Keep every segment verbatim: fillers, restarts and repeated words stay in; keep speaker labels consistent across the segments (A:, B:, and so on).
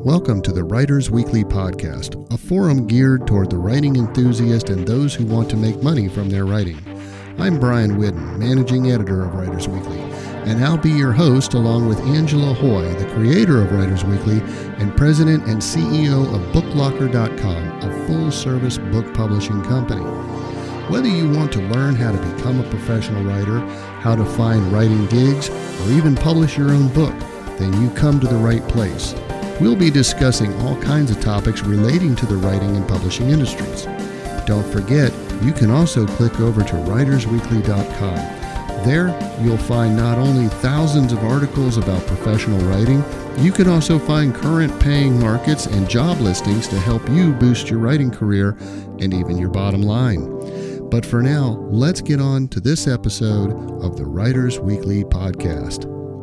A: Welcome to the Writers Weekly Podcast, a forum geared toward the writing enthusiast and those who want to make money from their writing. I'm Brian Whidden, managing editor of Writers Weekly, and I'll be your host along with Angela Hoy, the creator of Writers Weekly and president and C E O of book locker dot com, a full-service book publishing company. Whether you want to learn how to become a professional writer, how to find writing gigs, or even publish your own book, then you come to the right place. We'll be discussing all kinds of topics relating to the writing and publishing industries. Don't forget, you can also click over to writers weekly dot com. There, you'll find not only thousands of articles about professional writing, you can also find current paying markets and job listings to help you boost your writing career and even your bottom line. But for now, let's get on to this episode of the Writers Weekly Podcast.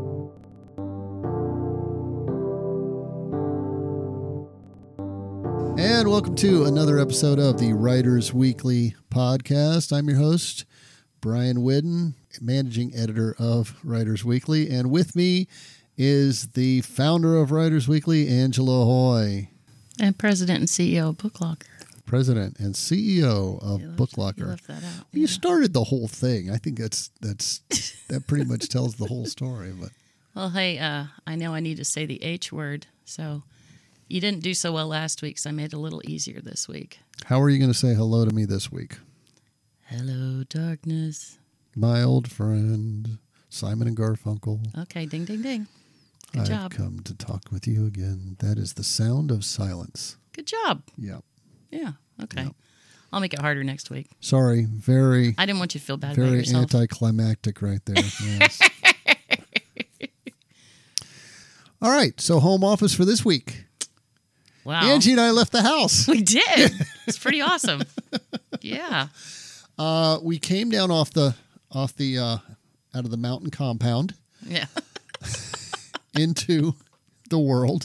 A: And welcome to another episode of the Writers Weekly Podcast. I'm your host, Brian Whidden, managing editor of Writers Weekly. And with me is the founder of Writers Weekly, Angela Hoy.
B: And president and C E O of Book Locker.
A: President and C E O of
B: You left,
A: Book Locker.
B: You left that out.
A: Well, you started the whole thing. I think that's that's that pretty much tells the whole story. But
B: well, hey, uh, I know I need to say the H word, so you didn't do so well last week, so I made it a little easier this week.
A: How are you going to say hello to me this week?
B: Hello, darkness.
A: My old friend, Simon and Garfunkel.
B: Okay, ding, ding, ding. Good
A: I've
B: job.
A: come to talk with you again. That is the sound of silence.
B: Good job.
A: Yeah.
B: Yeah, okay.
A: Yep.
B: I'll make it harder next week.
A: Sorry, very,
B: I didn't want you to feel bad about
A: very
B: yourself.
A: anticlimactic right there. Yes. All right, so home office for this week.
B: Wow.
A: Angie and I left the house.
B: We did. It's pretty awesome. Yeah.
A: Uh, we came down off the off the uh, out of the mountain compound
B: Yeah.
A: into the world.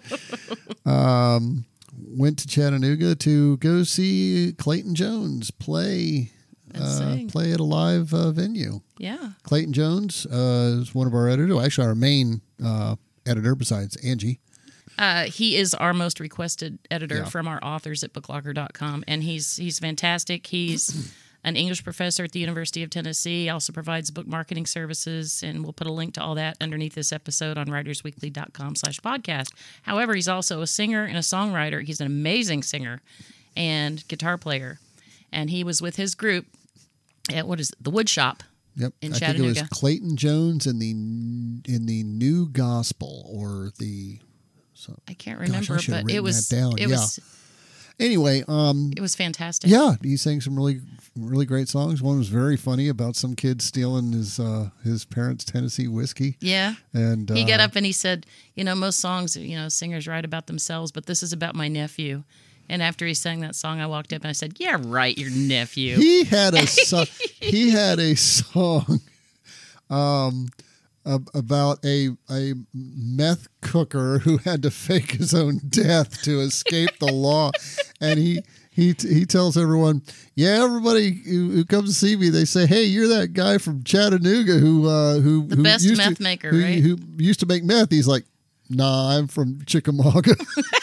A: Um, went to Chattanooga to go see Clayton Jones play
B: And
A: uh,
B: sing.
A: play at a live uh, venue.
B: Yeah.
A: Clayton Jones uh, is one of our editors. Well, actually, our main uh, editor besides Angie.
B: Uh, he is our most requested editor
A: Yeah.
B: from our authors at book locker dot com, and he's he's fantastic. He's an English professor at the University of Tennessee. He also provides book marketing services, and we'll put a link to all that underneath this episode on writers weekly dot com slash podcast. However, he's also a singer and a songwriter. He's an amazing singer and guitar player, and he was with his group at, what is it, the Wood Shop.
A: Yep,
B: In
A: I think it was
B: Chattanooga.
A: Clayton Jones in the in the New Gospel or the. So,
B: I can't
A: Gosh, I
B: remember,
A: should have
B: but it
A: written
B: was
A: that down.
B: it
A: Yeah.
B: was
A: Anyway, um,
B: it was fantastic.
A: yeah, he sang some really, really great songs. One was very funny about some kid stealing his uh, his parents' Tennessee whiskey.
B: Yeah.
A: And uh,
B: He got up and he said, you know, most songs, you know, singers write about themselves, but this is about my nephew. And after he sang that song, I walked up and I said, yeah, right, your nephew.
A: He had a so- he had a song um, ab- about a a meth cooker who had to fake his own death to escape the law, and he. He he tells everyone, yeah, everybody who, who comes to see me, they say, hey, you're that guy from Chattanooga who uh, who
B: The
A: who
B: best
A: used
B: meth
A: to,
B: maker,
A: who,
B: right?
A: who used to make meth. He's like, nah, I'm from Chickamauga.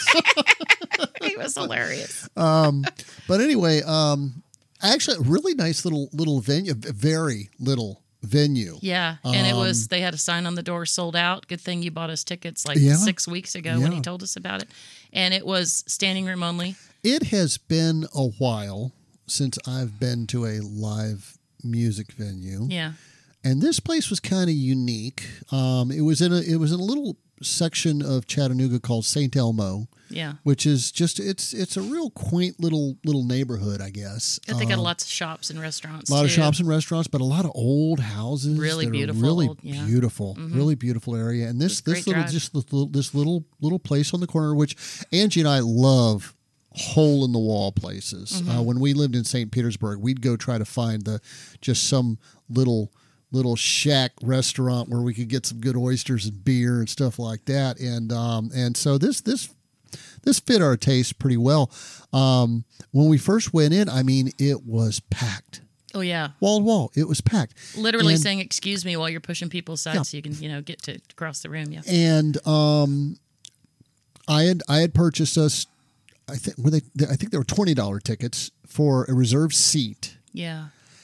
B: He was hilarious.
A: um, but anyway, um, actually, a really nice little little venue, a very little venue.
B: Yeah. And it
A: Um,
B: was, they had a sign on the door, sold out. Good thing you bought us tickets like
A: Yeah.
B: six weeks ago when
A: Yeah.
B: he told us about it. And it was standing room only.
A: It has been a while since I've been to a live music venue.
B: Yeah.
A: And this place was kind of unique. Um, it was in a it was in a little section of Chattanooga called Saint Elmo,
B: Yeah.
A: which is just it's it's a real quaint little little neighborhood, I guess.
B: They got
A: Um,
B: lots of shops and restaurants.
A: a lot of
B: too.
A: shops and restaurants, but a lot of old houses.
B: Really
A: that are
B: beautiful
A: really
B: old- yeah.
A: beautiful,
B: Mhm.
A: really beautiful area. And this
B: It's a
A: this
B: great
A: little
B: drive.
A: just this little, this little little place on the corner, which Angie and I love. Hole in the wall places.
B: Mm-hmm.
A: Uh, when we lived in Saint Petersburg, we'd go try to find the just some little little shack restaurant where we could get some good oysters and beer and stuff like that. And um, and so this this this fit our taste pretty well. Um, when we first went in, I mean, it was packed.
B: Oh, yeah.
A: Wall to wall. It was packed.
B: Literally
A: And-
B: saying, excuse me, while you're pushing people aside
A: Yeah.
B: so you can, you know, get to cross the room. Yeah.
A: And um, I had I had purchased us. I think were they? I think they were twenty dollar tickets for a reserved seat.
B: Yeah.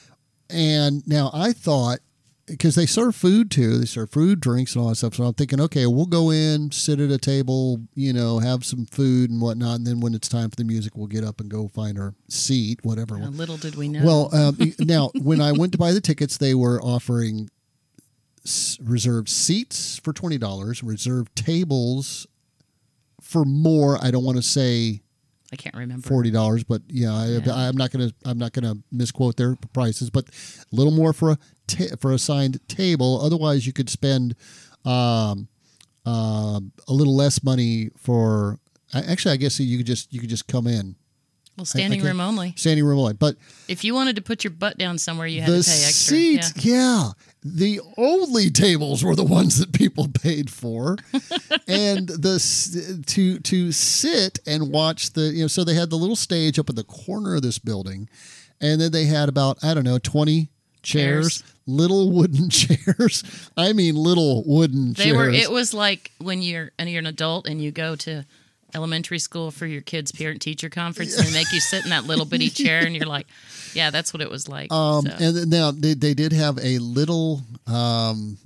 A: And now I thought, because they serve food too, they serve food, drinks, and all that stuff. So I'm thinking, okay, we'll go in, sit at a table, you know, have some food and whatnot, and then when it's time for the music, we'll get up and go find our seat, whatever.
B: Uh, little did we know.
A: Well, um, now when I went to buy the tickets, they were offering s- reserved seats for twenty dollars, reserved tables for more. I don't want to say
B: I can't remember.
A: forty dollars, but yeah, I,
B: Yeah.
A: I'm not gonna I'm not gonna misquote their prices, but a little more for a ta- for a assigned table. Otherwise, you could spend um, uh, a little less money for. Actually, I guess you could just you could just come in.
B: Well, standing
A: I- I
B: room only.
A: Standing room only, but
B: If you wanted to put your butt down somewhere, you had
A: the
B: to pay extra.
A: seats, yeah. the only tables were the ones that people paid for, and the s- to to sit and watch the you know. So they had the little stage up in the corner of this building, and then they had about I don't know twenty chairs,
B: Chairs.
A: little wooden chairs. I mean, little wooden
B: They
A: chairs.
B: were. It was like when you're and you're an adult and you go to elementary school for your kids' parent-teacher conference, and they make you sit in that little bitty chair, and you're like, yeah, that's what it was like.
A: Um,
B: so.
A: and then now they, they did have a little, um,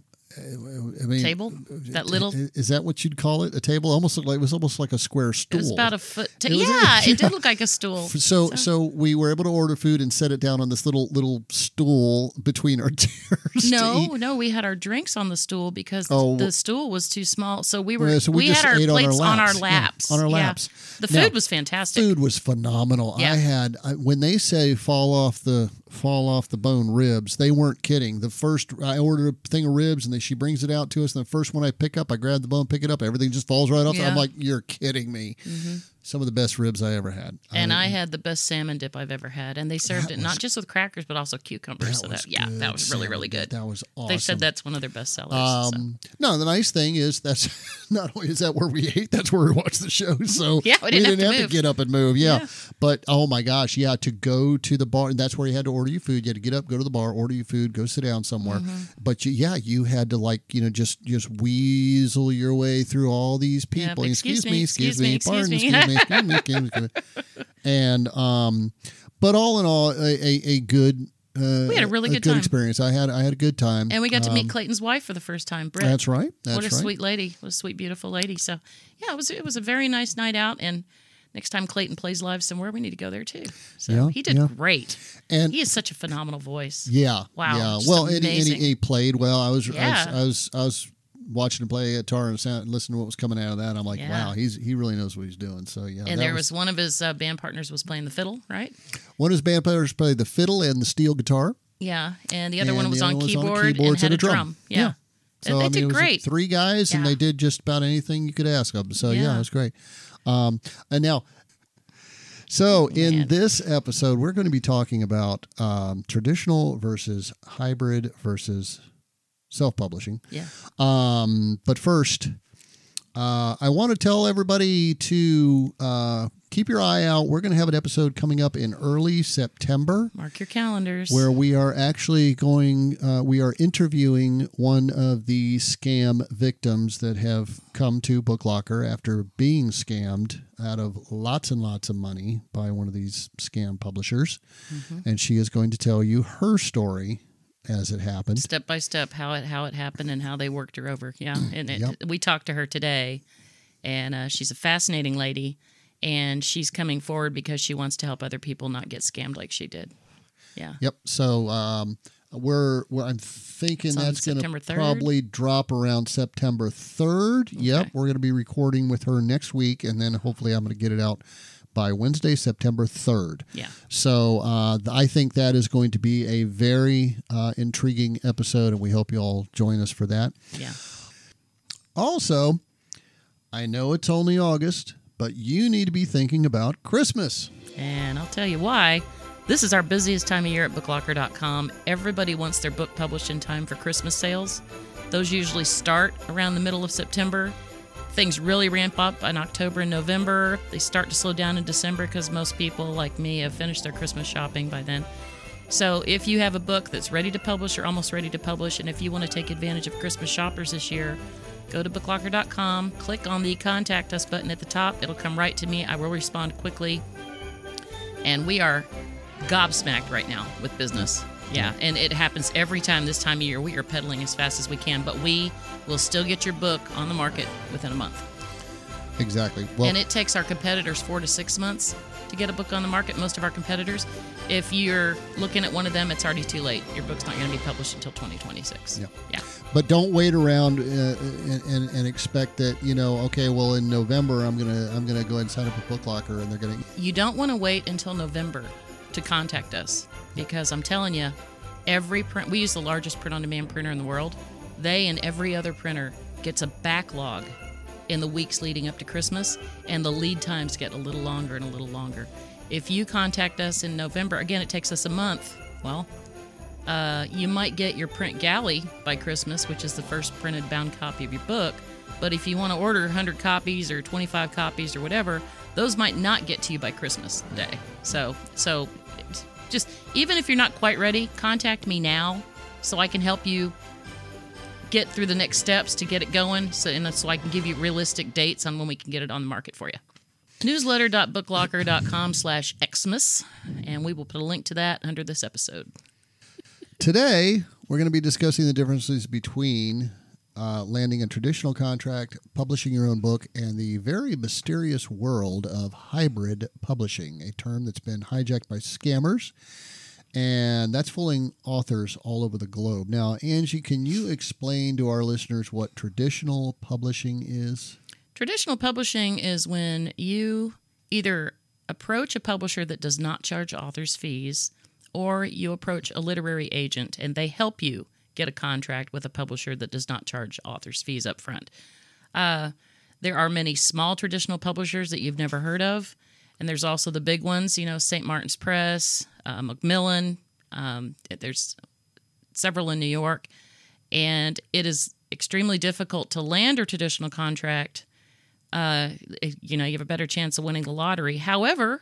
A: I mean,
B: Table? That little?
A: Is that what you'd call it? A table? Almost looked like it was almost like a square
B: It
A: stool.
B: was about a foot. Ta-
A: It was a-
B: yeah,
A: yeah.
B: it did look like a stool.
A: So, so we were able to order food and set it down on this little little stool between our chairs. to
B: No,
A: eat.
B: no, we had our drinks on the stool because
A: Oh.
B: the stool was too small. So we were
A: Yeah, so we
B: we,
A: just
B: had our
A: ate on our
B: plates on our
A: laps. Yeah,
B: laps.
A: on our
B: Yeah.
A: laps.
B: The
A: Now,
B: food was fantastic.
A: Food was phenomenal.
B: Yeah.
A: I had I, when they say fall off the fall off the bone ribs, they weren't kidding. The first I ordered a thing of ribs and then she brings it out to us. And the first one I pick up, I grab the bone, pick it up, everything just falls right off.
B: Yeah.
A: I'm like, you're kidding me.
B: Mm-hmm.
A: Some of the best ribs I ever had.
B: And
A: mean,
B: I had the best salmon dip I've ever had, and they served
A: That
B: it
A: was-
B: not just with crackers but also cucumbers.
A: that
B: so
A: was
B: that yeah,
A: good
B: that was really
A: salmon
B: really
A: dip.
B: good.
A: That was awesome.
B: They said that's one of their best sellers. so.
A: Um, no, the nice thing is that's not only is that where we ate, that's where we watched the show. So
B: Yeah, we didn't have to
A: have to
B: move.
A: get up and move. Yeah.
B: Yeah.
A: But oh my gosh, yeah, to go to the bar, and that's where you had to order your food. You had to get up, go to the bar, order your food, go sit down somewhere.
B: Mm-hmm.
A: But you, yeah, you had to like you know just just weasel your way through all these
B: Yeah,
A: people.
B: but
A: excuse,
B: excuse
A: me,
B: me,
A: excuse
B: excuse
A: me,
B: me, excuse
A: pardon,
B: me.
A: excuse me, excuse me, excuse me, excuse me. And um, but all in all, a a, a good. Uh,
B: We had a really good
A: good
B: time.
A: experience. I had I had a good time,
B: And we got to
A: Um,
B: meet Clayton's wife for the first time, Britt.
A: That's right. That's
B: what a
A: right.
B: sweet lady. What a sweet, beautiful lady. So, yeah, it was it was a very nice night out. And next time Clayton plays live somewhere, we need to go there too. So
A: Yeah,
B: he did
A: yeah.
B: great.
A: And
B: He has such a phenomenal voice.
A: yeah,
B: Wow,
A: yeah.
B: just
A: Well, and, and he,
B: amazing.
A: he played well. I was,
B: Yeah.
A: I was, I was, I was watching him play guitar and sound, listening to what was coming out of that. I'm like,
B: Yeah.
A: wow, he's he really knows what he's doing. So yeah,
B: And
A: that
B: there was, one of his uh, band partners was playing the fiddle, right?
A: one of his band players played the fiddle and the steel guitar.
B: Yeah, and the other
A: And
B: one was,
A: the
B: on,
A: other was on
B: keyboard
A: keyboards
B: and had
A: and
B: a
A: a
B: drum.
A: drum.
B: Yeah,
A: Yeah.
B: And
A: So
B: they
A: I mean,
B: did
A: it was
B: great.
A: three guys, and
B: Yeah.
A: they did just about anything you could ask of them. So yeah,
B: Yeah.
A: it was great. Um, and now, so in
B: Man.
A: this episode, we're going to be talking about um, traditional versus hybrid versus self-publishing.
B: Yeah.
A: Um, but first, uh, I want to tell everybody to uh, keep your eye out. We're going to have an episode coming up in early September
B: Mark your calendars.
A: where we are actually going, uh, we are interviewing one of the scam victims that have come to BookLocker after being scammed out of lots and lots of money by one of these scam publishers.
B: Mm-hmm.
A: And she is going to tell you her story as it happened.
B: Step by step, how it how it happened and how they worked her over. Yeah, and it,
A: Yep.
B: we talked to her today, and uh, she's a fascinating lady, and she's coming forward because she wants to help other people not get scammed like she did. Yeah.
A: Yep. So um, we're, we're I'm thinking
B: It's on
A: that's going
B: September
A: to
B: third?
A: probably drop around September third. Yep.
B: Okay.
A: We're going to be recording with her next week, and then hopefully I'm going to get it out by Wednesday, September third.
B: Yeah.
A: So uh, I think that is going to be a very uh, intriguing episode, and we hope you all join us for that.
B: Yeah.
A: Also, I know it's only August, but you need to be thinking about Christmas.
B: And I'll tell you why. This is our busiest time of year at book locker dot com. Everybody wants their book published in time for Christmas sales. Those usually start around the middle of September. Things really ramp up in October and November. They start to slow down in December because most people, like me, have finished their Christmas shopping by then. So if you have a book that's ready to publish or almost ready to publish, and if you want to take advantage of Christmas shoppers this year, go to book locker dot com, click on the Contact Us button at the top. It'll come right to me. I will respond quickly. And we are gobsmacked right now with business. Yeah, and it happens every time this time of year. We are pedaling as fast as we can, but we will still get your book on the market within a month.
A: Exactly. Well,
B: and it takes our competitors four to six months to get a book on the market, most of our competitors. If you're looking at one of them, it's already too late. Your book's not going to be published until twenty twenty-six.
A: Yeah.
B: Yeah.
A: But don't wait around uh, and, and, and expect that, you know, okay, well, in November, I'm going to I'm gonna go ahead and sign up a Book Locker, and they're going to...
B: You don't want to wait until November to contact us, because I'm telling you, every print... We use the largest print-on-demand printer in the world. They and every other printer gets a backlog in the weeks leading up to Christmas, and the lead times get a little longer and a little longer. If you contact us in November, again, it takes us a month, well, uh, you might get your print galley by Christmas, which is the first printed bound copy of your book. But if you want to order one hundred copies or twenty-five copies or whatever, those might not get to you by Christmas Day. So, so just, even if you're not quite ready, contact me now so I can help you get through the next steps to get it going, so, and so I can give you realistic dates on when we can get it on the market for you. newsletter dot book locker dot com slash Xmas, and we will put a link to that under this episode.
A: Today, we're going to be discussing the differences between uh, landing a traditional contract, publishing your own book, and the very mysterious world of hybrid publishing, a term that's been hijacked by scammers, and that's fooling authors all over the globe. Now, Angie, can you explain to our listeners what traditional publishing is?
B: Traditional publishing is when you either approach a publisher that does not charge authors fees, or you approach a literary agent and they help you get a contract with a publisher that does not charge authors fees up front. Uh, there are many small traditional publishers that you've never heard of, and there's also the big ones, you know, Saint Martin's Press, uh, Macmillan. Um, there's several in New York, and it is extremely difficult to land a traditional contract. Uh, you know, you have a better chance of winning the lottery. However,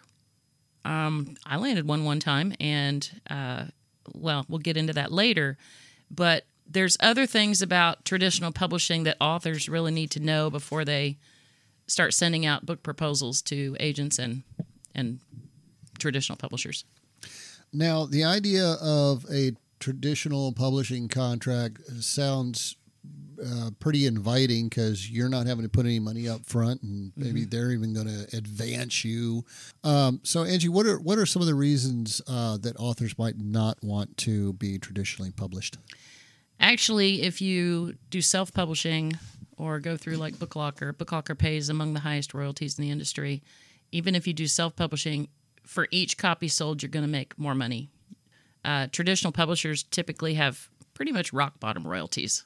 B: um, I landed one one time, and, uh, well, we'll get into that later. But there's other things about traditional publishing that authors really need to know before they start sending out book proposals to agents and and traditional publishers.
A: Now, the idea of a traditional publishing contract sounds Uh, pretty inviting, because you're not having to put any money up front, and maybe mm-hmm. they're even going to advance you. Um, so, Angie, what are what are some of the reasons uh, that authors might not want to be traditionally published?
B: Actually, if you do self-publishing or go through like Book Locker, Book Locker pays among the highest royalties in the industry. Even if you do self-publishing, for each copy sold, you're going to make more money. Uh, traditional publishers typically have pretty much rock-bottom royalties.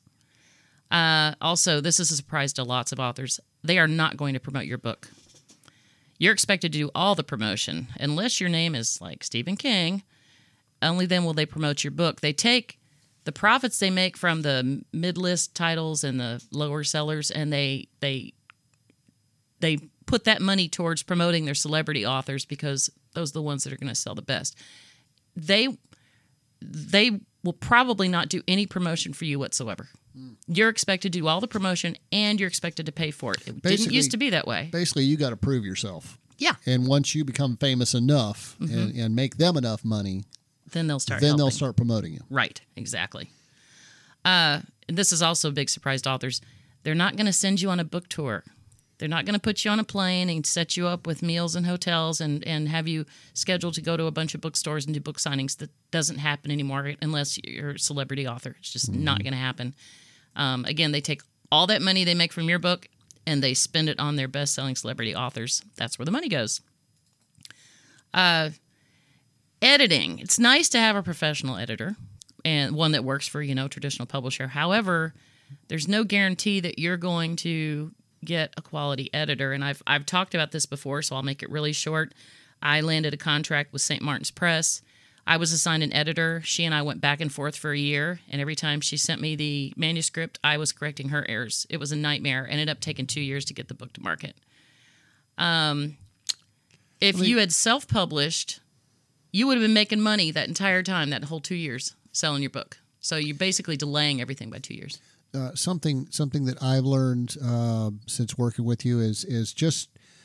B: Uh, also, this is a surprise to lots of authors. They are not going to promote your book. You're expected to do all the promotion. Unless your name is like Stephen King, only then will they promote your book. They take the profits they make from the mid-list titles and the lower sellers, and they they they put that money towards promoting their celebrity authors, because those are the ones that are going to sell the best. They they will probably not do any promotion for you whatsoever. You're expected to do all the promotion, and you're expected to pay for it. It basically didn't used to be that way.
A: Basically, you got to prove yourself.
B: Yeah.
A: And once you become famous enough mm-hmm. and, and make them enough money,
B: then they'll start
A: Then
B: helping.
A: they'll start promoting you.
B: Right, exactly. Uh, and this is also a big surprise to authors. They're not going to send you on a book tour. They're not going to put you on a plane and set you up with meals and hotels and, and have you scheduled to go to a bunch of bookstores and do book signings. That doesn't happen anymore unless you're a celebrity author. It's just mm-hmm. not going to happen. Um, again, they take all that money they make from your book and they spend it on their best-selling celebrity authors. That's where the money goes. Uh, editing. It's nice to have a professional editor and one that works for, you know, traditional publisher. However, there's no guarantee that you're going to get a quality editor. And I've I've talked about this before, so I'll make it really short. I landed a contract with Saint Martin's Press. I was assigned an editor. She and I went back and forth for a year, and every time she sent me the manuscript, I was correcting her errors. It was a nightmare. Ended up taking two years to get the book to market. Um, if I mean, you had self-published, you would have been making money that entire time, that whole two years, selling your book. So you're basically delaying everything by two years.
A: uh, something something that I've learned uh, since working with you is is just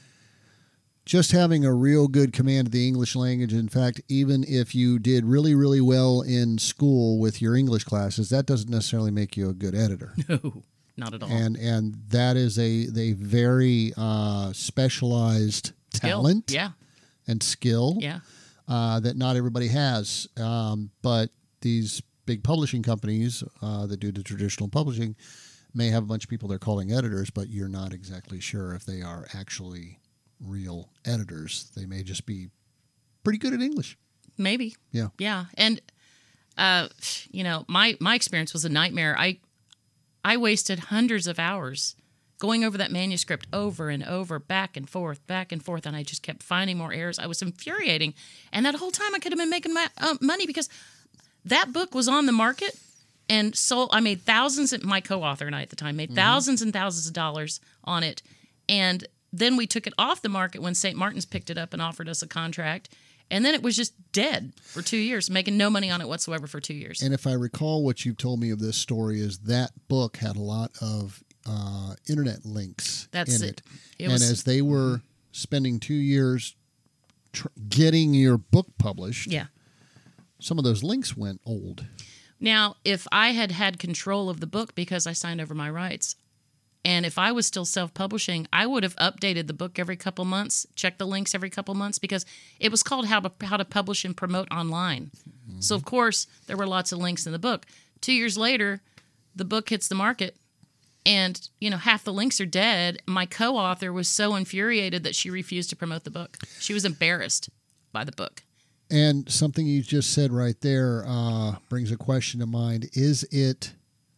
A: just having a real good command of the English language. In fact, even if you did really, really well in school with your English classes, that doesn't necessarily make you a good editor.
B: No, not at all.
A: And and that is a, a very uh, specialized
B: Skill.
A: talent
B: Yeah.
A: and skill
B: Yeah.
A: uh, that not everybody has. Um, but these big publishing companies uh, that do the traditional publishing may have a bunch of people they're calling editors, but you're not exactly sure if they are actually real editors. They may just be pretty good at English.
B: Maybe.
A: Yeah.
B: Yeah. And, uh, you know, my, my experience was a nightmare. I, I wasted hundreds of hours going over that manuscript over and over, back and forth, back and forth, and I just kept finding more errors. I was infuriating. And that whole time I could have been making my, uh, money because that book was on the market and sold. I made thousands, of, my co-author and I at the time made mm-hmm. thousands and thousands of dollars on it. And then we took it off the market when Saint Martin's picked it up and offered us a contract. And then it was just dead for two years, making no money on it whatsoever for two years.
A: And if I recall what you've told me of this story is that book had a lot of uh, internet links
B: That's
A: in
B: it.
A: it.
B: it
A: and
B: was,
A: as they were spending two years tr- getting your book published,
B: yeah.
A: some of those links went old.
B: Now, if I had had control of the book because I signed over my rights, and if I was still self-publishing, I would have updated the book every couple months, checked the links every couple months, because it was called How to How to Publish and Promote Online. Mm-hmm. So, of course, there were lots of links in the book. Two years later, the book hits the market, and, you know, half the links are dead. My co-author was so infuriated that she refused to promote the book. She was embarrassed by the book.
A: And something you just said right there uh, brings a question to mind. Is it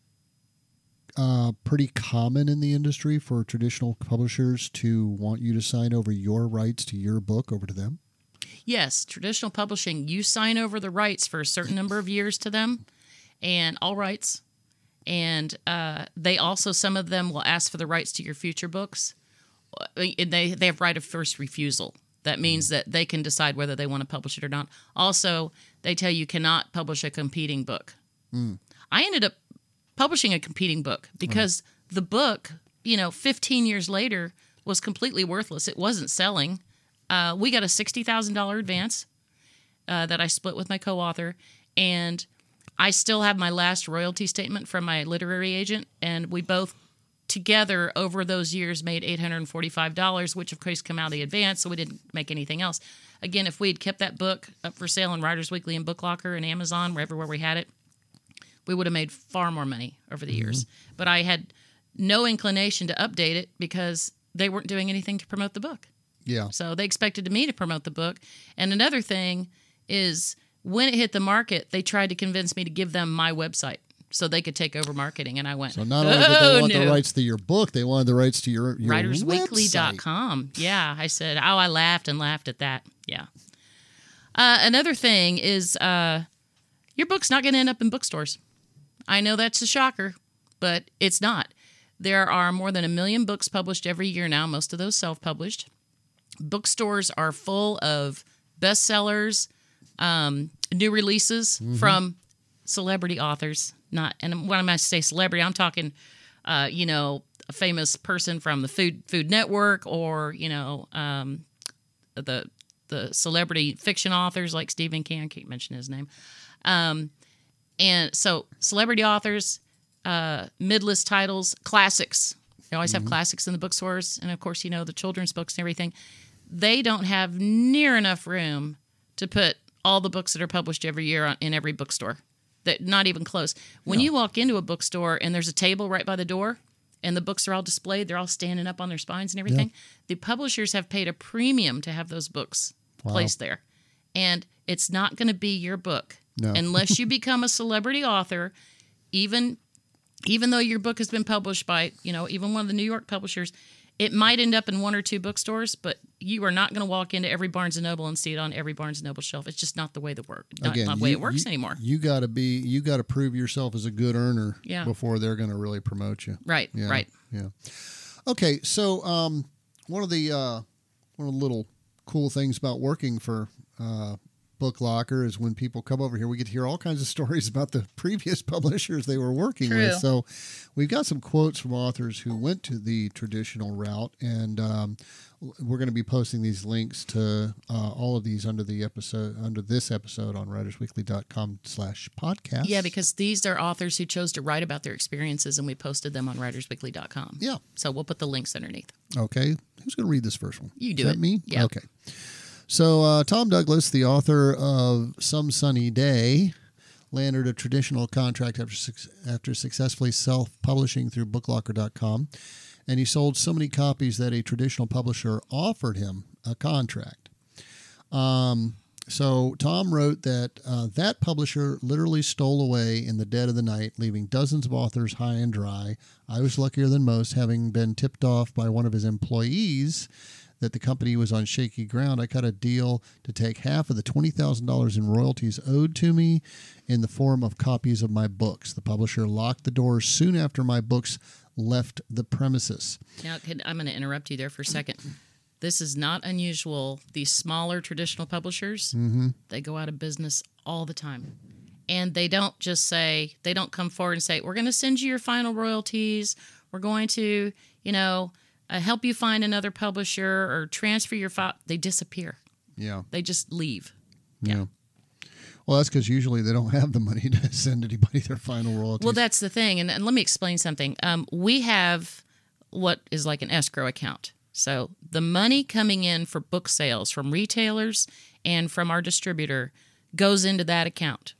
A: Uh, pretty common in the industry for traditional publishers to want you to sign over your rights to your book over to them?
B: Yes, traditional publishing, you sign over the rights for a certain number of years to them, and all rights. And uh, they also, some of them will ask for the rights to your future books. They, they have right of first refusal. That means that they can decide whether they want to publish it or not. Also, they tell you cannot publish a competing book. Mm. I ended up publishing a competing book because right. the book, you know, fifteen years later was completely worthless. It wasn't selling. Uh, we got a sixty thousand dollars advance uh, that I split with my co-author, and I still have my last royalty statement from my literary agent, and we both together over those years made eight hundred forty-five dollars, which of course come out of the advance, so we didn't make anything else. Again, if we had kept that book up for sale in Writers Weekly and Book Locker and Amazon, wherever where we had it, we would have made far more money over the years. Mm-hmm. But I had no inclination to update it because they weren't doing anything to promote the book.
A: Yeah.
B: So they expected me to promote the book. And another thing is when it hit the market, they tried to convince me to give them my website so they could take over marketing. And I went,
A: so not only did they
B: oh,
A: want
B: no.
A: the rights to your book, they wanted the rights to your, your
B: writers weekly dot com.
A: website.
B: Yeah. I said, oh, I laughed and laughed at that. Yeah. Uh, another thing is uh, your book's not going to end up in bookstores. I know that's a shocker, but it's not. There are more than a million books published every year now, most of those self-published. Bookstores are full of bestsellers, um, new releases mm-hmm. from celebrity authors. Not, and when I say celebrity, I'm talking, uh, you know, a famous person from the Food Food Network, or you know, um, the the celebrity fiction authors like Stephen King. I can't mention his name. Um, And so celebrity authors, uh, mid-list titles, classics. They always mm-hmm. have classics in the bookstores. And, of course, you know, the children's books and everything. They don't have near enough room to put all the books that are published every year on, in every bookstore. That not even close. When no. you walk into a bookstore and there's a table right by the door and the books are all displayed, they're all standing up on their spines and everything, yeah. the publishers have paid a premium to have those books wow. placed there. And it's not going to be your book. No. Unless you become a celebrity author, even even though your book has been published by, you know, even one of the New York publishers, it might end up in one or two bookstores, but you are not going to walk into every Barnes and Noble and see it on every Barnes and Noble shelf. It's just not the way the work, not,
A: Again,
B: not the
A: you,
B: way it works
A: you,
B: anymore.
A: You got to be, you got to prove yourself as a good earner
B: yeah.
A: before they're going to really promote you.
B: Right.
A: Yeah,
B: right.
A: Yeah. Okay. So um, one of the uh, one of the little cool things about working for uh, Book Locker is when people come over here, we get to hear all kinds of stories about the previous publishers they were working
B: True.
A: with. So we've got some quotes from authors who went to the traditional route, and um, we're going to be posting these links to uh, all of these under the episode, under this episode on writers weekly dot com slash podcast.
B: Yeah, because these are authors who chose to write about their experiences, and we posted them on writers weekly dot com.
A: Yeah.
B: So we'll put the links underneath.
A: Okay. Who's going to read this first one?
B: You do
A: Is that
B: it.
A: me?
B: Yeah.
A: Okay. So uh, Tom Douglas, the author of Some Sunny Day, landed a traditional contract after su- after successfully self-publishing through book locker dot com, and he sold so many copies that a traditional publisher offered him a contract. Um, so Tom wrote that uh, that publisher literally stole away in the dead of the night, leaving dozens of authors high and dry. I was luckier than most, having been tipped off by one of his employees that the company was on shaky ground. I cut a deal to take half of the twenty thousand dollars in royalties owed to me in the form of copies of my books. The publisher locked the doors soon after my books left the premises.
B: Now, could- I'm going to interrupt you there for a second. This is not unusual. These smaller traditional publishers,
A: Mm-hmm.
B: they go out of business all the time. And they don't just say, they don't come forward and say, we're going to send you your final royalties. We're going to, you know, uh, help you find another publisher or transfer your file. They disappear.
A: Yeah.
B: They just leave.
A: Yeah.
B: Yeah.
A: Well, that's because usually they don't have the money to send anybody their final royalties.
B: Well, that's the thing. And, and let me explain something. Um, we have what is like an escrow account. So the money coming in for book sales from retailers and from our distributor goes into that account.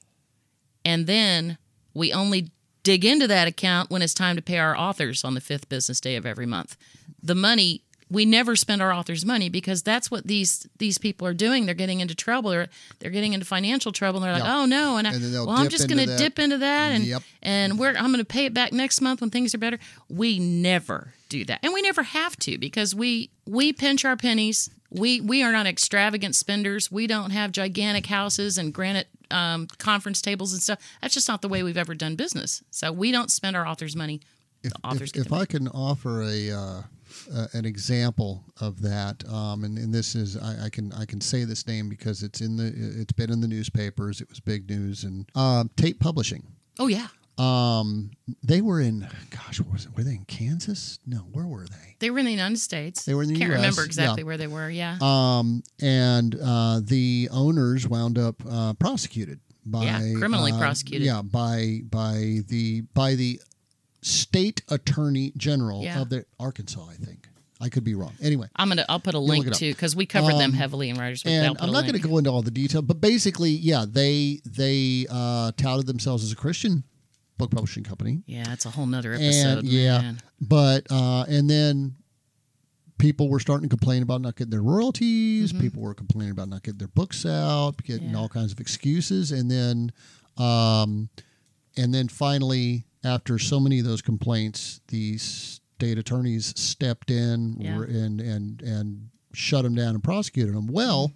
B: And then we only dig into that account when it's time to pay our authors on the fifth business day of every month. The money, we never spend our authors' money because that's what these these people are doing. They're getting into trouble. They're, they're getting into financial trouble. And they're like,
A: Yeah.
B: oh, no. And, I,
A: And then they'll
B: well, I'm
A: dip
B: just
A: into
B: going to
A: that.
B: dip into that. And,
A: Yep.
B: and we're, I'm going to pay it back next month when things are better. We never do that. And we never have to because we we pinch our pennies. We, we are not extravagant spenders. We don't have gigantic houses and granite um, conference tables and stuff. That's just not the way we've ever done business. So we don't spend our authors' money.
A: If,
B: The authors
A: if,
B: get
A: if
B: the money.
A: I can offer a uh, uh, an example of that, um, and, and this is I, I can I can say this name because it's in the it's been in the newspapers. It was big news. And um, Tate Publishing.
B: Oh, yeah.
A: Um, they were in, gosh, what was it? Were they in Kansas? No, where were they?
B: They were in the United States.
A: They were in the
B: Can't
A: U S,
B: remember exactly
A: yeah.
B: where they were. Yeah.
A: Um, and uh, the owners wound up uh, prosecuted by
B: Yeah, criminally
A: uh,
B: prosecuted.
A: Yeah, by by the by the state attorney general
B: Yeah.
A: of the Arkansas, I think. I could be wrong. Anyway,
B: I'm gonna. I'll put a
A: look
B: link
A: it up.
B: to because we covered them
A: Um,
B: heavily in Writers Weekly. I'll
A: and
B: put
A: I'm
B: a
A: not going to
B: link.
A: go into all the detail, but basically, yeah, they they uh, touted themselves as a Christian book publishing company.
B: Yeah, it's a whole nother episode.
A: And yeah,
B: man.
A: but uh, and then people were starting to complain about not getting their royalties. People were complaining about not getting their books out, getting
B: Mm-hmm. Yeah.
A: all kinds of excuses, and then, um, and then finally, after so many of those complaints, the state attorneys stepped in
B: Yeah.
A: were- and and and shut them down and prosecuted them. Well.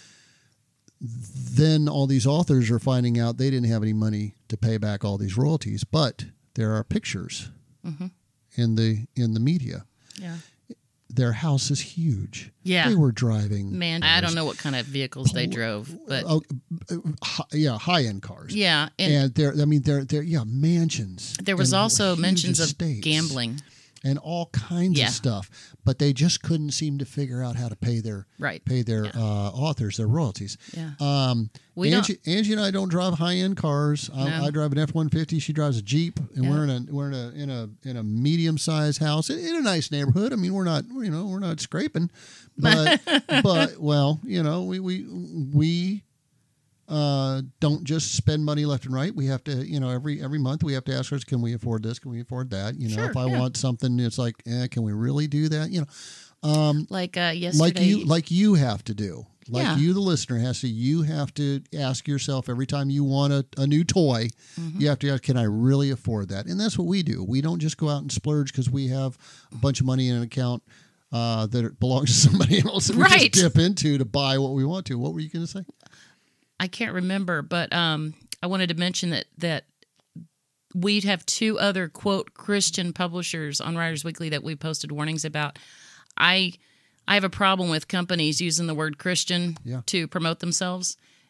A: Then all these authors are finding out they didn't have any money to pay back all these royalties, but there are pictures
B: Mhm.
A: in the in the media.
B: Yeah.
A: Their house is huge.
B: Yeah.
A: They were driving.
B: Man, I don't know what kind of vehicles they drove, but
A: Oh, uh, hi- yeah, high end cars.
B: yeah, and,
A: and they're I mean they're they're yeah mansions.
B: there was
A: and
B: also
A: huge
B: mentions of
A: estates
B: gambling.
A: and all kinds
B: Yeah.
A: of stuff, but they just couldn't seem to figure out how to pay their
B: Right.
A: pay their
B: Yeah.
A: uh, authors their royalties.
B: Yeah.
A: Um,
B: We don't-
A: Angie, Angie and I don't drive high end cars. I,
B: No.
A: I drive an F one fifty. She drives a Jeep, and
B: Yeah.
A: we're in a we're in a in a in a medium sized house in, in a nice neighborhood. I mean, we're not you know we're not scraping, but but well you know we we we. Uh, don't just spend money left and right. We have to, you know, every every month we have to ask ourselves, can we afford this? Can we afford that? You know,
B: Sure,
A: if I
B: yeah.
A: want something, it's like, eh, can we really do that? You know, um,
B: Like uh, yesterday.
A: like you like you have to do. Like
B: Yeah.
A: you, the listener, has to. You have to ask yourself every time you want a, a new toy.
B: Mm-hmm.
A: You have to ask, can I really afford that? And that's what we do. We don't just go out and splurge because we have a bunch of money in an account uh, that belongs to somebody else that we
B: Right.
A: just dip into to buy what we want to. What were you going to say?
B: I can't remember, but um, I wanted to mention that that we have two other quote Christian publishers on Writers Weekly that we posted warnings about. I I have a problem with companies using the word Christian
A: Yeah.
B: to promote themselves,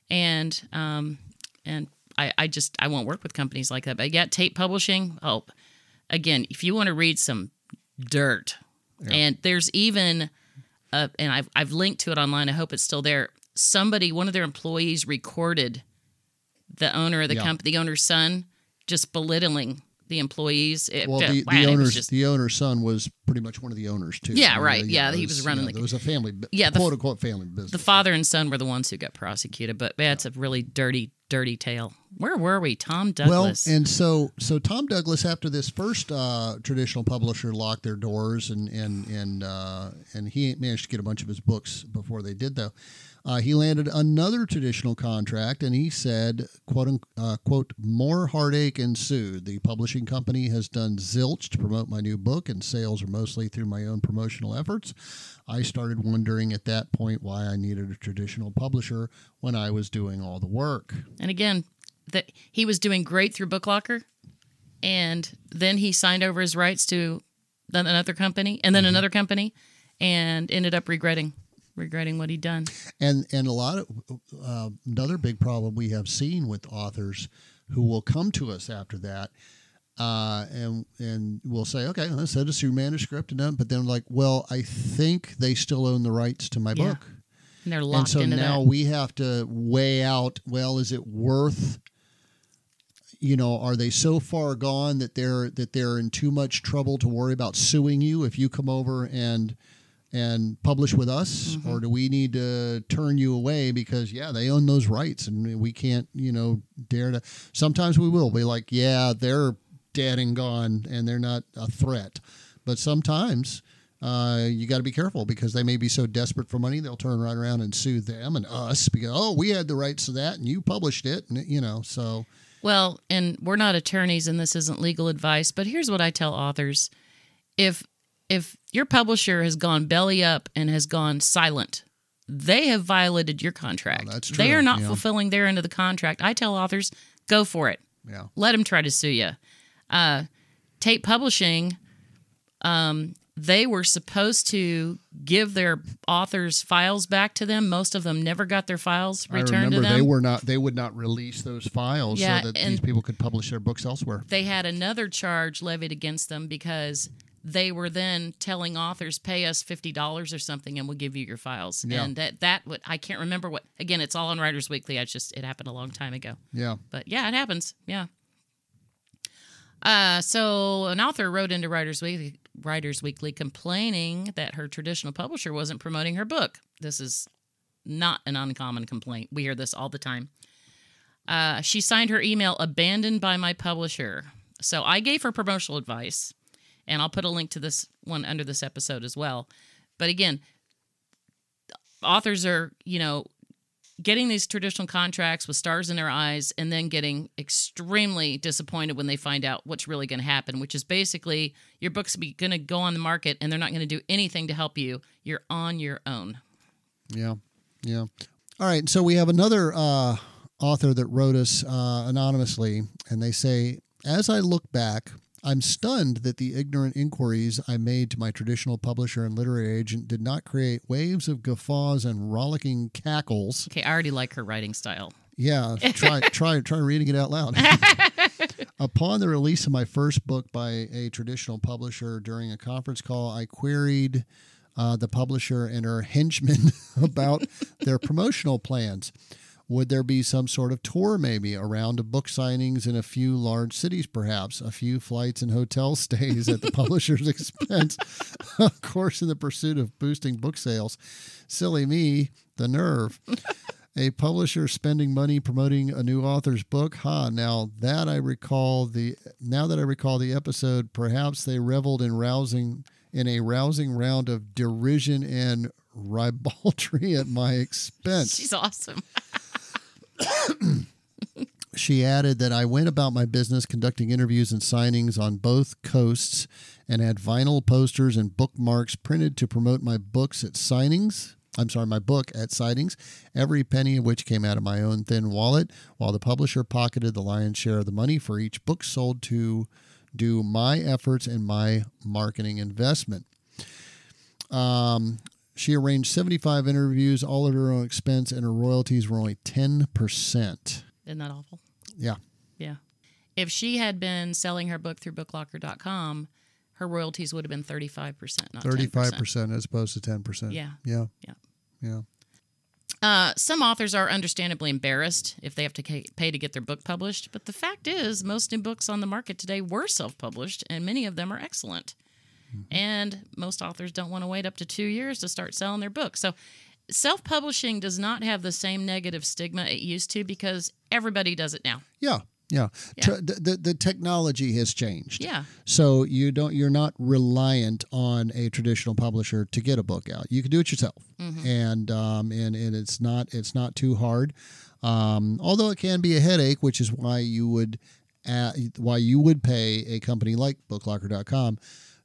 B: and um, and I, I just I won't work with companies like that. But yeah, Tate Publishing. Oh, again, if you want to read some dirt, yeah. and there's even, a, and I've I've linked to it online. I hope it's still there. Somebody, one of their employees, recorded the owner of the yeah. company, the owner's son, just belittling the employees. It,
A: well, the,
B: wow,
A: the owner's
B: just,
A: the owner's son was pretty much one of the owners too.
B: Yeah,
A: I mean,
B: right.
A: Yeah,
B: yeah, he was, was running.
A: Yeah,
B: the,
A: there was a family,
B: yeah, the,
A: quote unquote family business.
B: The father and son were the ones who got prosecuted, but that's yeah. a really dirty, dirty tale. Where were we? Tom Douglas.
A: Well, and so so Tom Douglas, after this first uh, traditional publisher locked their doors, and and and uh, and he managed to get a bunch of his books before they did, though. Uh, he landed another traditional contract, and he said, quote, uh, quote, more heartache ensued. The publishing company has done zilch to promote my new book, and sales are mostly through my own promotional efforts. I started wondering at that point why I needed a traditional publisher when I was doing all the work.
B: And again, that he was doing great through BookLocker, and then he signed over his rights to another company, and then mm-hmm. another company, and ended up regretting. regretting what he'd done.
A: And and a lot of uh, another big problem we have seen with authors who will come to us after that uh, and and we'll say, okay, let's send us your manuscript, and then, but then like, well, I think they still own the rights to my
B: yeah.
A: book.
B: And they're locked
A: and so
B: into
A: now
B: that.
A: we have to weigh out, well, is it worth, you know, are they so far gone that they're that they're in too much trouble to worry about suing you if you come over and and publish with us, mm-hmm. or do we need to turn you away because, yeah, they own those rights and we can't, you know, dare to. Sometimes we will be like, yeah, they're dead and gone and they're not a threat. But sometimes uh, you got to be careful because they may be so desperate for money, they'll turn right around and sue them and us because, oh, we had the rights to that and you published it, and you know, so.
B: Well, and we're not attorneys and this isn't legal advice, but here's what I tell authors. If If your publisher has gone belly up and has gone silent, they have violated your contract.
A: Oh, that's true.
B: They are not
A: yeah.
B: fulfilling their end of the contract. I tell authors, go for it.
A: Yeah.
B: Let them try to sue you. Uh, Tate Publishing, um, they were supposed to give their authors' files back to them. Most of them never got their files returned
A: I remember
B: to them.
A: They were not. They would not release those files
B: yeah,
A: so that these people could publish their books elsewhere.
B: They had another charge levied against them because they were then telling authors, pay us fifty dollars or something and we'll give you your files.
A: Yeah.
B: And that, that would, I can't remember what, again, it's all on Writers Weekly. I just, it happened a long time ago.
A: Yeah.
B: But yeah, it happens. Yeah. Uh, so an author wrote into Writers Weekly, Writers Weekly complaining that her traditional publisher wasn't promoting her book. This is not an uncommon complaint. We hear this all the time. Uh, she signed her email, abandoned by my publisher. So I gave her promotional advice. And I'll put a link to this one under this episode as well. But again, authors are, you know, getting these traditional contracts with stars in their eyes and then getting extremely disappointed when they find out what's really going to happen, which is basically your book's going to go on the market and they're not going to do anything to help you. You're on your own.
A: Yeah, yeah. All right, so we have another uh, author that wrote us uh, anonymously, and they say, as I look back, I'm stunned that the ignorant inquiries I made to my traditional publisher and literary agent did not create waves of guffaws and rollicking cackles.
B: Okay, I already like her writing style.
A: Yeah, try try try reading it out loud. Upon the release of my first book by a traditional publisher during a conference call, I queried uh, the publisher and her henchmen about their promotional plans. Would there be some sort of tour, maybe, a round of book signings in a few large cities, perhaps, a few flights and hotel stays at the publisher's expense, of course, in the pursuit of boosting book sales? Silly me, the nerve. A publisher spending money promoting a new author's book? Ha, now that I recall the now that I recall the episode, perhaps they reveled in rousing in a rousing round of derision and ribaldry at my expense.
B: She's awesome.
A: She added that I went about my business conducting interviews and signings on both coasts and had vinyl posters and bookmarks printed to promote my books at signings. I'm sorry, my book at sightings, every penny of which came out of my own thin wallet, while the publisher pocketed the lion's share of the money for each book sold to do my efforts and my marketing investment. Um, She arranged seventy-five interviews, all at her own expense, and her royalties were only ten percent.
B: Isn't that awful?
A: Yeah.
B: Yeah. If she had been selling her book through book locker dot com, her royalties would have been thirty-five percent, not
A: thirty-five percent.
B: ten percent.
A: as opposed to ten percent.
B: Yeah.
A: Yeah.
B: Yeah.
A: Yeah.
B: Uh, some authors are understandably embarrassed if they have to pay to get their book published, but the fact is most new books on the market today were self-published, and many of them are excellent. Mm-hmm. And most authors don't want to wait up to two years to start selling their books. So self-publishing does not have the same negative stigma it used to because everybody does it now.
A: Yeah. Yeah.
B: Yeah.
A: Tr- the, the the technology has changed.
B: Yeah.
A: So you don't you're not reliant on a traditional publisher to get a book out. You can do it yourself. Mm-hmm. And um and, and it's not it's not too hard. Um although it can be a headache, which is why you would uh, why you would pay a company like book locker dot com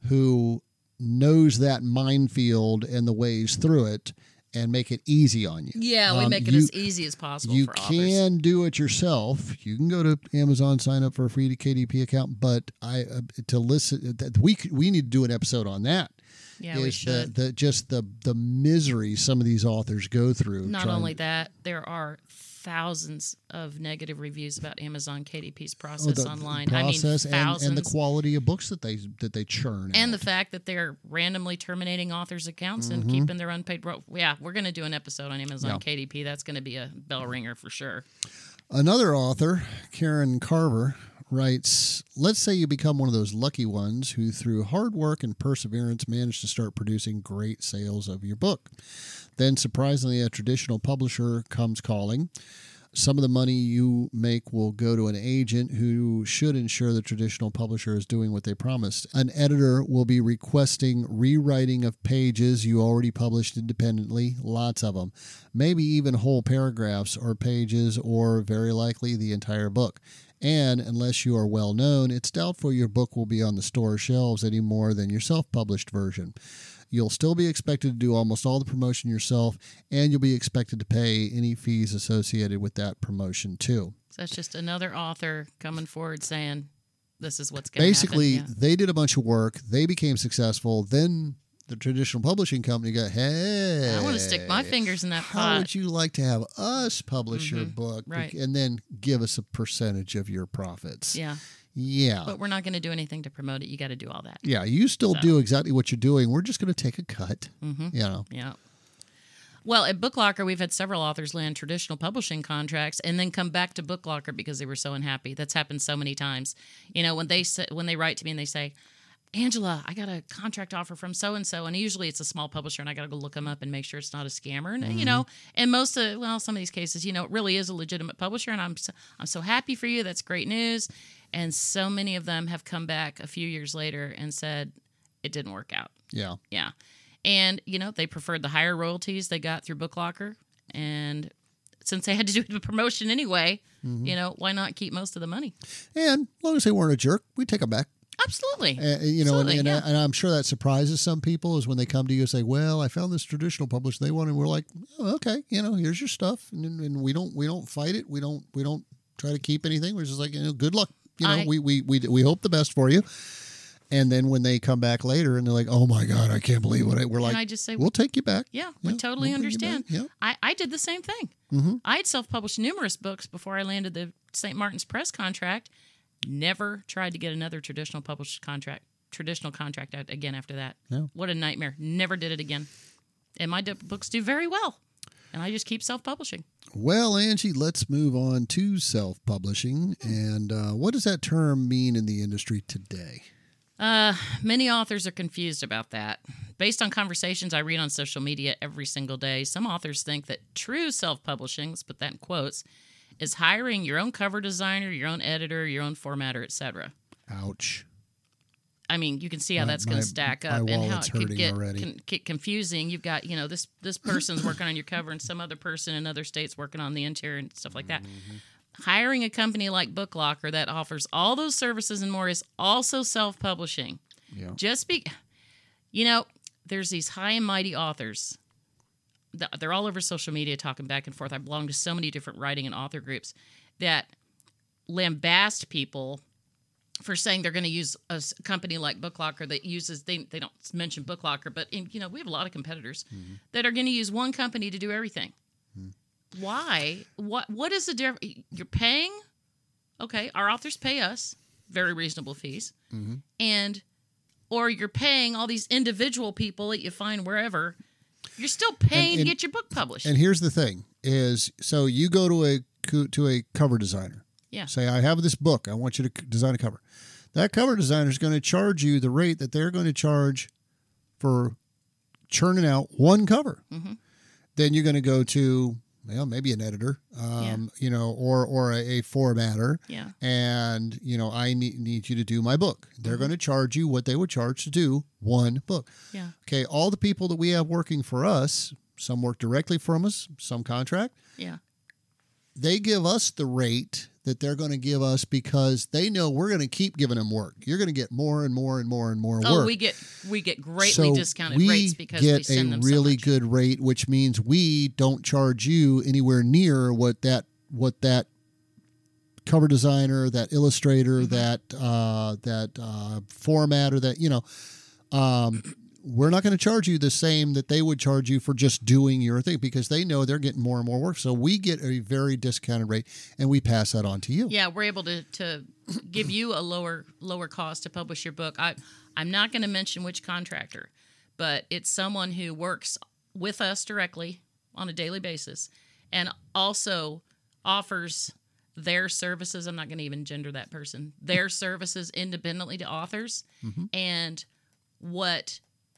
A: who knows that minefield and the ways through it and make it easy on you.
B: Yeah, we
A: um,
B: make it
A: you,
B: as easy as possible
A: you
B: for authors.
A: can do it yourself. You can go to Amazon, sign up for a free K D P account, but I uh, to listen that we we need to do an episode on that.
B: Yeah, we should.
A: The, the just the the misery some of these authors go through.
B: Not
A: trying,
B: only that, there are thousands of negative reviews about Amazon K D P's process
A: oh, the
B: online.
A: Process
B: I mean, thousands.
A: and, and the quality of books that they that they churn.
B: And
A: out.
B: the fact that they're randomly terminating authors' accounts
A: Mm-hmm.
B: and keeping their unpaid. Ro- yeah, we're going to do an episode on Amazon
A: Yeah.
B: K D P. That's going to be a bell ringer for sure.
A: Another author, Karen Carver, writes, let's say you become one of those lucky ones who through hard work and perseverance managed to start producing great sales of your book. Then surprisingly, a traditional publisher comes calling. Some of the money you make will go to an agent who should ensure the traditional publisher is doing what they promised. An editor will be requesting rewriting of pages you already published independently, lots of them, maybe even whole paragraphs or pages, or very likely the entire book. And unless you are well known, it's doubtful your book will be on the store shelves any more than your self-published version. You'll still be expected to do almost all the promotion yourself, and you'll be expected to pay any fees associated with that promotion too.
B: So that's just another author coming forward saying, this is what's going to happen.
A: Basically,
B: Yeah.
A: they did a bunch of work. They became successful. Then the traditional publishing company got, hey,
B: I want to stick my fingers in that
A: how
B: pot.
A: would you like to have us publish your book?
B: Right.
A: And then give us a percentage of your profits.
B: Yeah.
A: Yeah.
B: But we're not going to do anything to promote it. You got to do all that.
A: Yeah, you still
B: So.
A: do exactly what you're doing. We're just going to take a cut.
B: Mm-hmm.
A: You know.
B: Yeah. Well, at BookLocker, we've had several authors land traditional publishing contracts and then come back to BookLocker because they were so unhappy. That's happened so many times. You know, when they say, when they write to me and they say, Angela, I got a contract offer from so-and-so, and usually it's a small publisher, and I got to go look them up and make sure it's not a scammer. And, mm-hmm. you know, and most of, well, some of these cases, you know, it really is a legitimate publisher, and I'm so, I'm so happy for you. That's great news. And so many of them have come back a few years later and said it didn't work out.
A: Yeah.
B: Yeah. And, you know, they preferred the higher royalties they got through BookLocker. And since they had to do the promotion anyway, mm-hmm. you know, why not keep most of the money?
A: And as long as they weren't a jerk, we take them back.
B: Absolutely.
A: Uh, you know,
B: Absolutely,
A: and, and,
B: yeah.
A: I, and I'm sure that surprises some people is when they come to you and say, well, I found this traditional publisher they want, and we're like, oh, okay, you know, here's your stuff. And, and we don't we don't fight it. We don't we don't try to keep anything. We're just like, you know, good luck. You know,
B: I,
A: we, we, we, we hope the best for you. And then when they come back later and they're like, oh, my God, I can't believe what I, we're like,
B: I just say,
A: we'll take you back.
B: Yeah, we
A: yeah,
B: totally
A: we'll
B: understand.
A: Yeah.
B: I, I did the same thing.
A: Mm-hmm.
B: I had self-published numerous books before I landed the Saint Martin's Press contract. Never tried to get another traditional published contract, traditional contract out again after that.
A: Yeah.
B: What a nightmare. Never did it again. And my d- books do very well. And I just keep self-publishing.
A: Well, Angie, let's move on to self-publishing. And uh, what does that term mean in the industry today?
B: Uh, many authors are confused about that. Based on conversations I read on social media every single day, some authors think that true self-publishing, let's put that in quotes, is hiring your own cover designer, your own editor, your own formatter, et cetera.
A: Ouch.
B: I mean, you can see how
A: My-
B: that's going
A: my-
B: to stack
A: my
B: up and how
A: wallet's
B: it could
A: hurting
B: get,
A: already.
B: can get confusing. You've got, you know, this this person's working on your cover and some other person in other states working on the interior and stuff like that. Mm-hmm. Hiring a company like BookLocker that offers all those services and more is also self-publishing.
A: Yeah.
B: Just be, you know, there's these high and mighty authors. They're all over social media talking back and forth. I belong to so many different writing and author groups that lambast people for saying they're going to use a s- company like BookLocker that uses, they they don't mention BookLocker, but in, you know, we have a lot of competitors mm-hmm. that are going to use one company to do everything. Mm-hmm. Why? What What is the difference? You're paying, okay, our authors pay us very reasonable fees, mm-hmm. and or you're paying all these individual people that you find wherever. You're still paying and, and, to get your book published.
A: And here's the thing: is so you go to a to a cover designer.
B: Yeah.
A: Say, I have this book. I want you to design a cover. That cover designer is going to charge you the rate that they're going to charge for churning out one cover. Mm-hmm. Then you're going to go to, well, maybe an editor, um, yeah. you know, or or a, a formatter.
B: Yeah.
A: And, you know, I need, need you to do my book. They're mm-hmm. going to charge you what they would charge to do one book.
B: Yeah.
A: Okay. All the people that we have working for us, some work directly from us, some contract.
B: Yeah.
A: They give us the rate that they're going to give us because they know we're going to keep giving them work. You're going to get more and more and more and more
B: oh,
A: work.
B: we get we get greatly
A: so
B: discounted
A: we
B: rates because we send them
A: get a really
B: so much.
A: good rate, which means we don't charge you anywhere near what that what that cover designer, that illustrator, mm-hmm. that uh, that uh, formatter, that you know. Um, we're not going to charge you the same that they would charge you for just doing your thing because they know they're getting more and more work. So we get a very discounted rate and we pass that on to you.
B: Yeah, we're able to, to give you a lower lower cost to publish your book. I, I'm not going to mention which contractor, but it's someone who works with us directly on a daily basis and also offers their services. I'm not going to even gender that person. Their services independently to authors. Mm-hmm. And what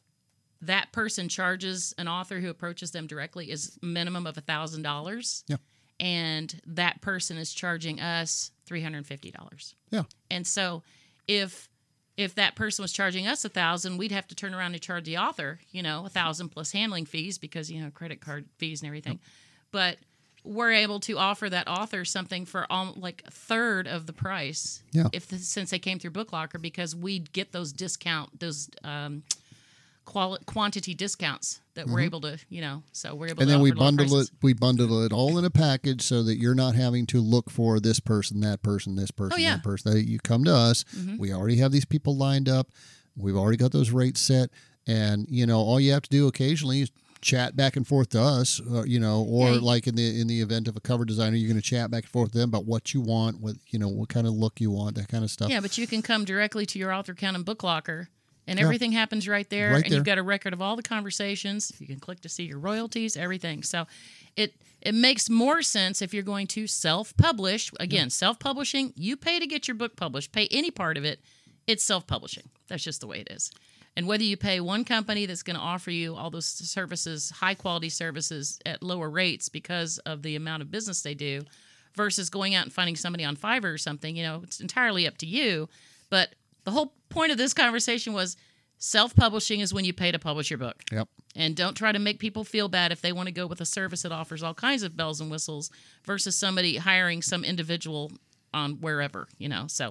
B: that person charges an author who approaches them directly is minimum of one thousand dollars.
A: Yeah.
B: And that person is charging us three hundred fifty dollars.
A: Yeah.
B: And so if if that person was charging us one thousand dollars, we'd have to turn around and charge the author, you know, one thousand dollars plus handling fees because, you know, credit card fees and everything. Yep. But we're able to offer that author something for um, like a third of the price
A: yeah.
B: if the, since they came through BookLocker because we'd get those discount, those um Quali- quantity discounts that mm-hmm. we're able to, you know, so we're able
A: and
B: to
A: then we
B: offer lower
A: bundle
B: prices.
A: it. We bundle it all in a package so that you're not having to look for this person, that person, this person,
B: oh, yeah.
A: that person. You come to us. Mm-hmm. We already have these people lined up. We've already got those rates set, and you know, all you have to do occasionally is chat back and forth to us, uh, you know, or
B: yeah.
A: like in the in the event of a cover designer, you're going to chat back and forth with them about what you want, what you know, what kind of look you want, that kind of stuff.
B: Yeah, but you can come directly to your author account in BookLocker. And everything yeah. happens right there,
A: right
B: and
A: there.
B: You've got a record of all the conversations. You can click to see your royalties, everything. So it it makes more sense if you're going to self-publish. Again, yeah. self-publishing, you pay to get your book published. Pay any part of it, it's self-publishing. That's just the way it is. And whether you pay one company that's going to offer you all those services, high-quality services at lower rates because of the amount of business they do, versus going out and finding somebody on Fiverr or something, you know, it's entirely up to you. But the whole point of this conversation was self-publishing is when you pay to publish your book.
A: Yep.
B: And don't try to make people feel bad if they want to go with a service that offers all kinds of bells and whistles versus somebody hiring some individual on wherever, you know. So,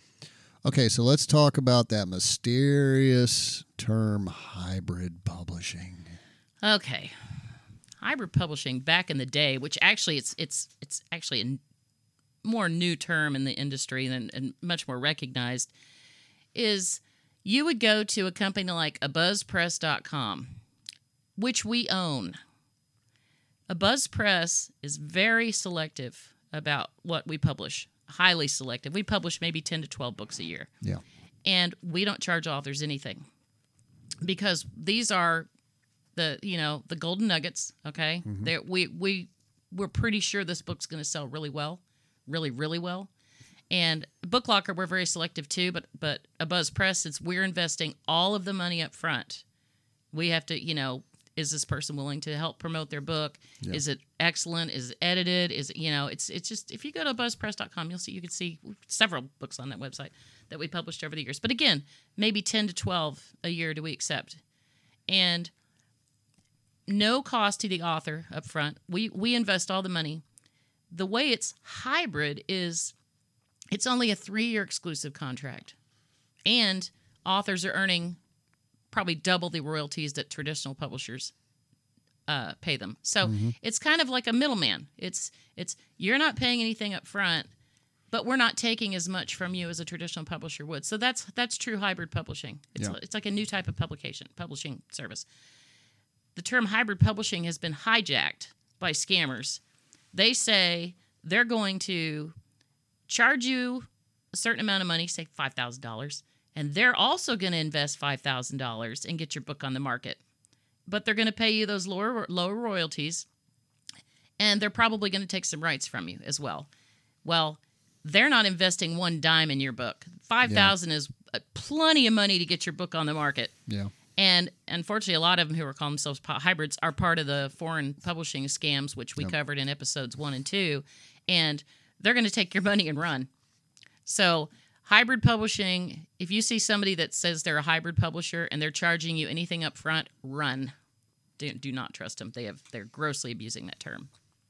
A: okay, so let's talk about that mysterious term hybrid publishing.
B: Okay. Hybrid publishing back in the day, which actually it's it's it's actually a more new term in the industry and, and much more recognized, is you would go to a company like a buzz press dot com, which we own. A Buzz Press is very selective about what we publish, highly selective. We publish maybe ten to twelve books a year.
A: Yeah.
B: And we don't charge authors anything because these are the, you know, the golden nuggets, okay? Mm-hmm. They're, we, we, we're pretty sure this book's going to sell really well, really, really well. And BookLocker, we're very selective too, but but a Buzz Press, since we're investing all of the money up front, we have to, you know, is this person willing to help promote their book? Yeah. Is it excellent? Is it edited? Is it, you know, it's it's just, if you go to buzz press dot com, you'll see, you can see several books on that website that we published over the years. But again, maybe ten to twelve a year do we accept. And no cost to the author up front. We, we invest all the money. The way it's hybrid is it's only a three-year exclusive contract. And authors are earning probably double the royalties that traditional publishers uh, pay them. So mm-hmm. it's kind of like a middleman. It's it's you're not paying anything up front. but we're not taking as much from you as a traditional publisher would. So that's that's true hybrid publishing. It's,
A: Yeah.
B: it's like a new type of publication, publishing service. The term hybrid publishing has been hijacked by scammers. They say they're going to charge you a certain amount of money, say five thousand dollars, and they're also going to invest five thousand dollars and get your book on the market. But they're going to pay you those lower lower royalties, and they're probably going to take some rights from you as well. Well, they're not investing one dime in your book. five thousand dollars yeah. is plenty of money to get your book on the market.
A: Yeah.
B: And unfortunately, a lot of them who are calling themselves hybrids are part of the foreign publishing scams, which we yep. covered in episodes one and two. And they're going to take your money and run. So hybrid publishing, if you see somebody that says they're a hybrid publisher and they're charging you anything up front, run. Do, do not trust them. They have, they're grossly abusing that term.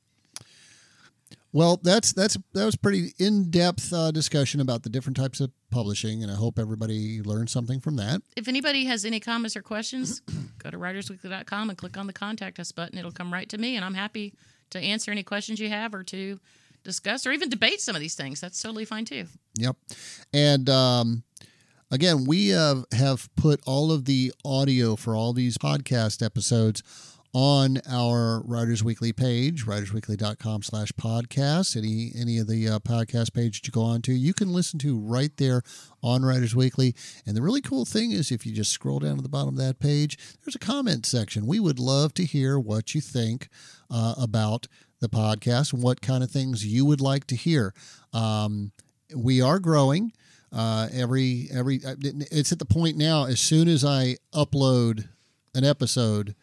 A: Well, that's that's that was pretty in-depth uh, discussion about the different types of publishing, and I hope everybody learned something from that.
B: If anybody has any comments or questions, go to writers weekly dot com and click on the Contact Us button. It'll come right to me, and I'm happy to answer any questions you have or to discuss or even debate some of these things. That's totally fine, too.
A: Yep. And, um, again, we uh, have put all of the audio for all these podcast episodes on our Writers Weekly page, writers weekly dot com slash podcast. Any any of the uh, podcast pages you go on to, you can listen to right there on Writers Weekly. And the really cool thing is if you just scroll down to the bottom of that page, there's a comment section. We would love to hear what you think uh, about the podcast and what kind of things you would like to hear. Um, we are growing. Uh, every every it's at the point now, as soon as I upload an episode,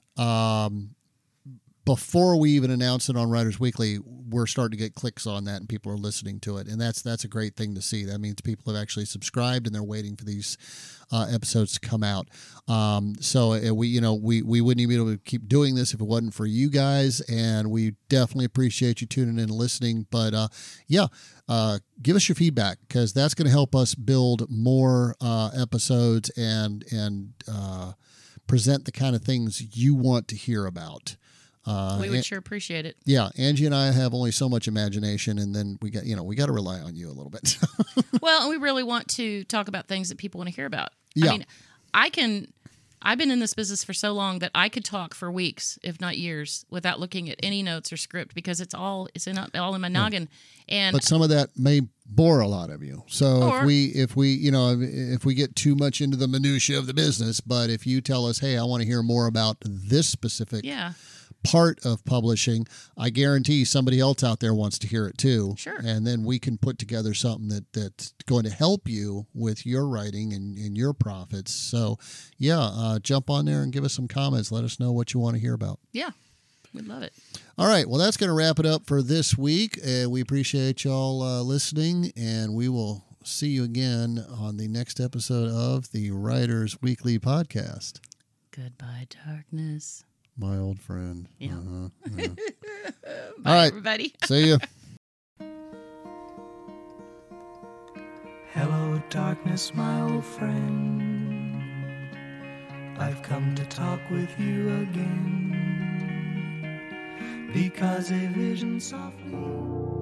A: Um, before we even announce it on Writers Weekly, we're starting to get clicks on that and people are listening to it. And that's, that's a great thing to see. That means people have actually subscribed and they're waiting for these, uh, episodes to come out. Um, so uh, we, you know, we, we wouldn't even be able to keep doing this if it wasn't for you guys. And we definitely appreciate you tuning in and listening, but, uh, yeah, uh, give us your feedback because that's going to help us build more, uh, episodes and, and, uh, present the kind of things you want to hear about. Uh,
B: we would
A: and,
B: sure appreciate it.
A: Yeah. Angie and I have only so much imagination, and then we got, you know, we got to rely on you a little bit.
B: Well, and we really want to talk about things that people want to hear about.
A: Yeah.
B: I mean, I can, I've been in this business for so long that I could talk for weeks, if not years, without looking at any notes or script because it's all, it's in, all in my noggin. And
A: but some of that may bore a lot of you. So
B: or,
A: if we, if we, you know, if we get too much into the minutia of the business, but if you tell us, hey, I want to hear more about this specific
B: yeah.
A: part of publishing, I guarantee somebody else out there wants to hear it too.
B: Sure.
A: And then we can put together something that, that's going to help you with your writing and, and your profits. So yeah, uh, jump on there and give us some comments. Let us know what you want to hear about.
B: Yeah. We'd love it.
A: All right. Well, that's going to wrap it up for this week. Uh, we appreciate y'all uh, listening, and we will see you again on the next episode of the Writers Weekly podcast.
B: Goodbye, darkness.
A: My old friend.
B: Yeah.
A: Uh-huh. Yeah.
B: Bye,
A: all right.
B: everybody.
A: See you.
C: Hello, darkness, my old friend. I've come to talk with you again, because a vision softly